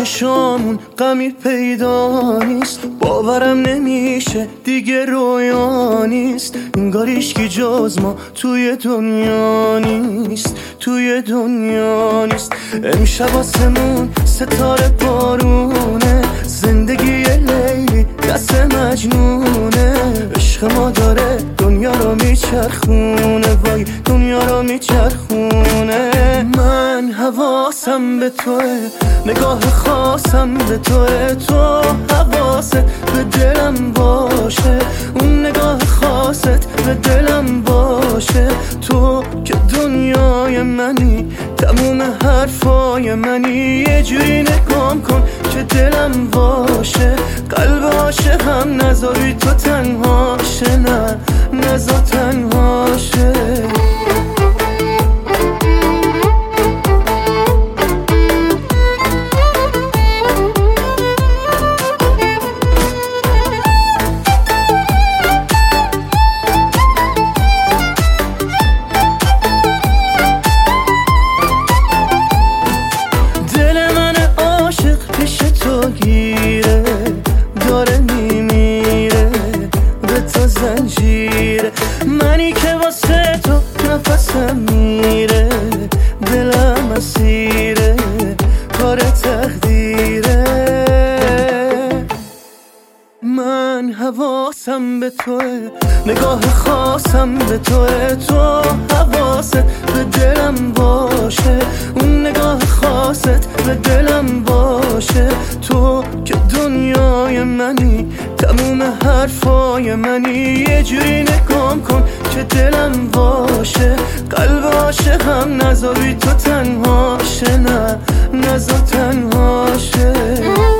چشامون غمی پیدا نیست، باورم نمیشه دیگه رویا نیست. انگار هیچکی جز ما توی دنیا نیست، توی دنیا نیست. امشب آسمون ستاره بارونه، زندگی لیلی دست مجنونه. عشق ما داره دنیا رو میچرخونه، وای دنیا رو میچرخونه. من حواسم به توه، نگاه خاصم به توه. تو حواست به دلم باشه، اون نگاه خاصت به دلم باشه. تو که دنیای منی، تموم حرفای منی. یه جوری نگام کن که دلم باشه، قلب عاشقم نذاری تو تنها شه. نه نذار تنها شه. گیره داره میمیره به تو زنجیره. منی که واسه تو نفسم میره، دلم اسیره، کار تقدیره. من حواسم به توه، نگاه خاصم به توه. تو حواست به دلم باشه، اون نگاه خاصت به دلم باشه. تو که دنیای منی، تموم حرفای منی. یه جوری نگام کن که دلم باشه، قلب عاشقم نذاری تو تنها شه. نه نذار تنها شه.